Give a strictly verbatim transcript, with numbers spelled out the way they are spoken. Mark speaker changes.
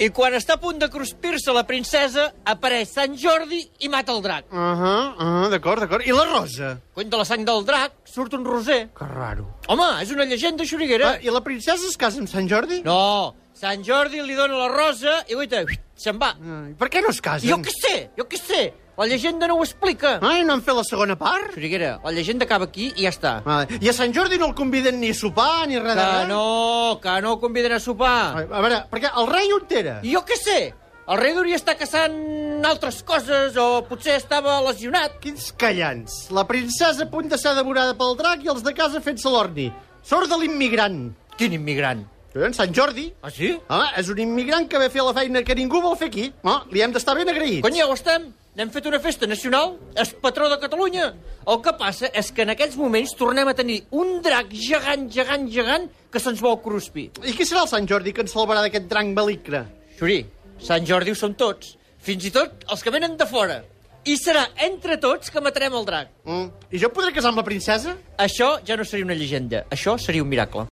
Speaker 1: I quan està a punt de cruspir-se la princesa, apareix Sant Jordi i mata el drac.
Speaker 2: Uh -huh, uh -huh, d'acord, d'acord. I la rosa?
Speaker 1: Cony de la sang del drac surt un roser.
Speaker 2: Que raro.
Speaker 1: Home, és una llegenda xuriguera.
Speaker 2: Ah, I la princesa es casa amb Sant Jordi?
Speaker 1: No, Sant Jordi li dona la rosa i, guaita, se'n va.
Speaker 2: Ah, I per què no es casen?
Speaker 1: Jo què sé, jo què sé. La llegenda no ho explica.
Speaker 2: Ai, no han fet la segona part?
Speaker 1: Xuriguera, la llegenda acaba aquí i ja està.
Speaker 2: Vale. I a Sant Jordi no el conviden ni a sopar ni res de
Speaker 1: Que
Speaker 2: res?
Speaker 1: no, que no el conviden a sopar.
Speaker 2: A veure, perquè el rei on era?
Speaker 1: I jo què sé? El rei hauria estar caçant altres coses o potser estava lesionat.
Speaker 2: Quins callants. La princesa a punt de ser devorada pel drac i els de casa fent-se l'orni. Sort de l'immigrant.
Speaker 1: Quin immigrant?
Speaker 2: En Sant Jordi.
Speaker 1: Ah, sí?
Speaker 2: Ah, és un immigrant que ve a fer la feina que ningú vol fer aquí. Ah, li hem d'estar ben agraïts.
Speaker 1: Cony, ja ho estem. N'hem fet una festa nacional. És patró de Catalunya. El que passa és que en aquells moments tornem a tenir un drac gegant, gegant, gegant que se'ns vol cruspir.
Speaker 2: I qui serà el Sant Jordi que ens salvarà d'aquest drac maligre?
Speaker 1: Xuri, Sant Jordi ho som tots. Fins i tot els que venen de fora. I serà entre tots que matarem el drac.
Speaker 2: Mm. I jo podré casar amb la princesa?
Speaker 1: Això ja no seria una llegenda. Això seria un miracle.